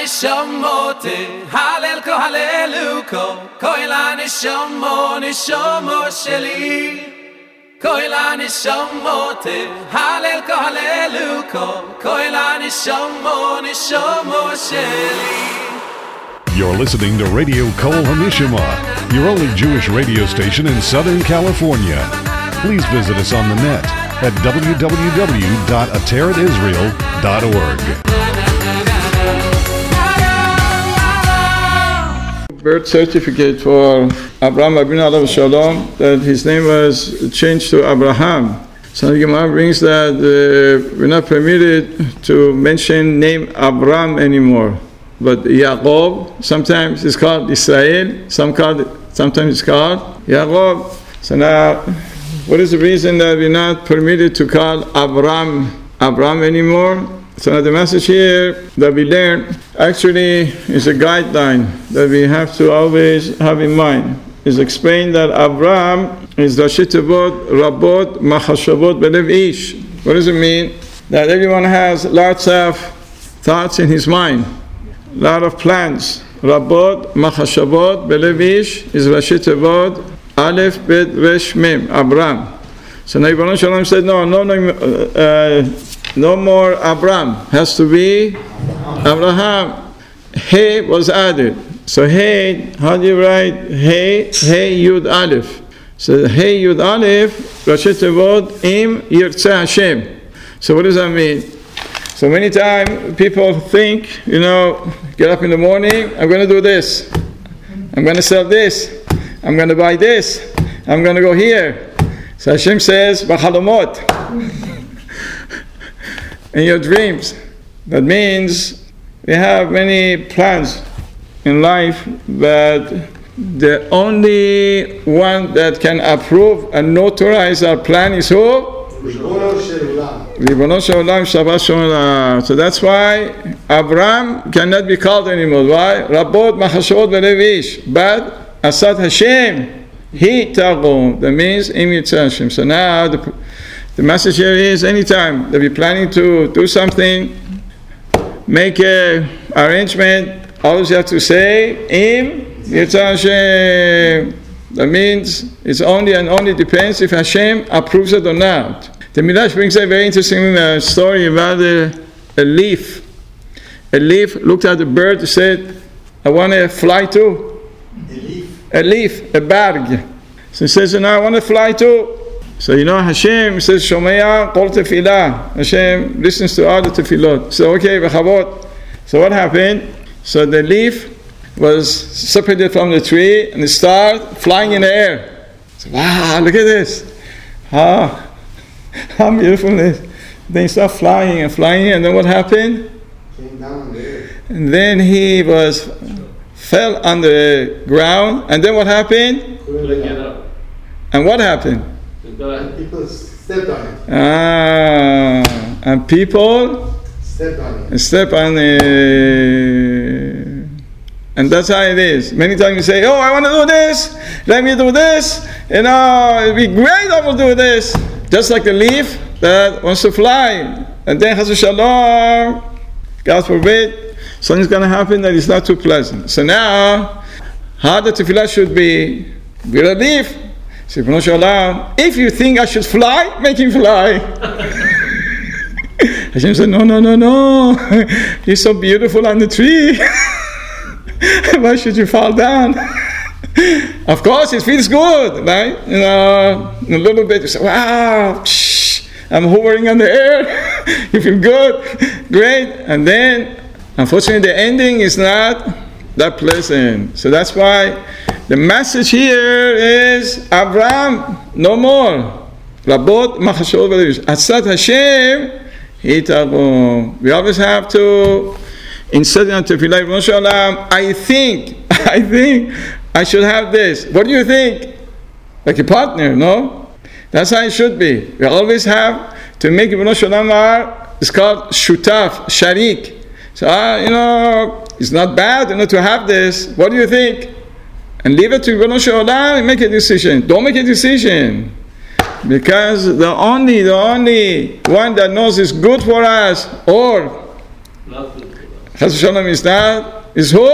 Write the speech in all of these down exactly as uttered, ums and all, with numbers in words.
nishamote halel ko haleluko koila nishamo nishamo sheli koila nishamote halel ko haleluko koila nishamo nishamo sheli. You're listening to Radio Kol Hanishma, your only Jewish radio station in Southern California. Please visit us on the net at w w w dot ateret israel dot org. Birth certificate for Abraham Abinu Alav Shalom, that his name was changed to Abraham. So the Gemara brings that uh, we're not permitted to mention name Abraham anymore. But Yaakov, sometimes it's called Israel, some called, sometimes it's called Yaakov. So now, what is the reason that we're not permitted to call Abraham Abraham anymore? So now the message here that we learn actually is a guideline that we have to always have in mind. It's explained that Abraham is Rashi Tevot Rabot Machashavot Belev Ish. What does it mean? That everyone has lots of thoughts in his mind. A lot of plans. Rabot, Machashavot, Belev Ish is Rashi Tevot, Aleph, Bet, Resh, Mem, Abraham. So now Ibn Shalom said, no, no, no, uh, no more Abraham. Has to be Abraham. Hey was added. So Hey, how do you write Hey? Hey Yud Aleph. So Hey Yud Aleph, Rashi Tevot, Im Yirtzeh Hashem. So what does that mean? So many times people think, you know, get up in the morning, I'm going to do this. I'm going to sell this. I'm going to buy this. I'm going to go here. So Hashem says, B'chalomot. In your dreams. That means we have many plans in life, but the only one that can approve and notarize our plan is who? Ribono shel olam Shabbat Shalom. So that's why Abraham cannot be called anymore. Why? Rabot Machashavot Belev Ish. But Asad Hashem, He Tagum. That means Im Yitzhak Hashem. So now the, the message here is anytime that we're planning to do something, make an arrangement, all you have to say, Im Yitzhak Hashem. That means it's only and only depends if Hashem approves it or not. The Midrash brings a very interesting uh, story about a, a leaf. A leaf looked at the bird and said, I want to fly too. A leaf? A leaf, a berg. So he says, no, I want to fly too. So you know Hashem says, Shomea kol tefillah. Hashem listens to all the tefillot. So okay, v'chavot. So what happened? So the leaf was separated from the tree and it started flying in the air. So, wow, look at this. Ah. How beautiful it is. Then he started flying and flying, and then what happened? Came down there. And then he was fell on the ground, and then what happened? Couldn't get up. And what happened? People stepped on it. Ah, and people stepped on it. Step on it. And that's how it is. Many times you say, oh, I want to do this. Let me do this. You know, it'd be great I will do this. Just like the leaf that wants to fly. And then, Chas v'shalom, God forbid, something's going to happen that is not too pleasant. So now, how the tefillah should be, with a leaf. So, if you think I should fly, make him fly. Hashem said, no, no, no, no. He's so beautiful on the tree. Why should you fall down? Of course, it feels good, right? You know, in a little bit, you say, wow, shh, I'm hovering on the air. You feel good, great. And then, unfortunately, the ending is not that pleasant. So that's why the message here is, Abraham, no more. Rabot Machashavot Belev Ish. Asad Hashem, He Tagum. We always have to, instead of tefillah, I think, I think I should have this. What do you think? Like a partner, no? That's how it should be. We always have to make Ibn Shalom, it's called shutaf, sharik. So, uh, you know, it's not bad, you know, to have this. What do you think? And leave it to Ibn Shalom and make a decision. Don't make a decision. Because the only, the only one that knows is good for us, or Chas v'shalom is that? Is who?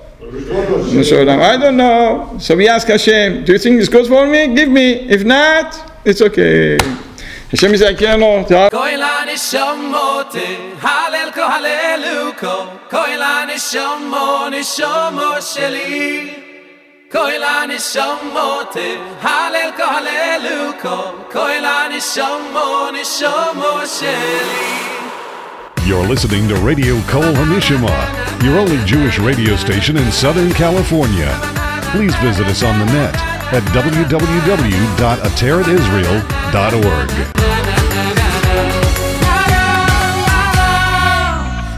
I don't know. So we ask Hashem, do you think it's good for me? Give me. If not, it's okay. Hashem is like, Koila nishamote, halel ko haleluko, koila nishamo, nishamo sheli. Koila nishamote, halel ko haleluko, koila nishamo, nishamo sheli. You're listening to Radio Kol HaNishama, your only Jewish radio station in Southern California. Please visit us on the net at w w w dot ateret israel dot org.